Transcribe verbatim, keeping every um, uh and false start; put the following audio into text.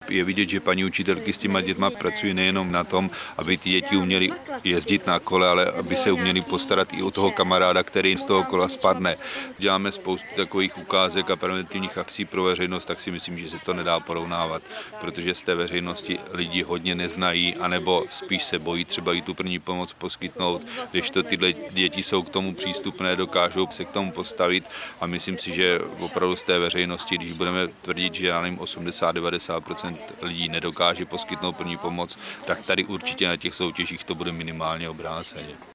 Je vidět, že paní učitelky s těma dětma pracují nejenom na tom, aby ty děti uměly jezdit na kole, ale aby se uměli postarat i o toho kamaráda, který z toho kola spadne. Děláme spoustu takových ukázek a preventivních akcí pro veřejnost, tak si myslím, že se to nedá porovnávat, protože z té veřejnosti lidi hodně neznají, anebo spíš se bojí třeba i tu první pomoc poskytnout, když to tyhle děti jsou k tomu přístupné, dokážou se k tomu postavit a myslím si, že opravdu z té veřejnosti, když budeme tvrdit, že já nevím, osmdesát až devadesát procent lidí nedokáže poskytnout první pomoc, tak tady určitě na těch soutěžích to bude minimálně obráceně.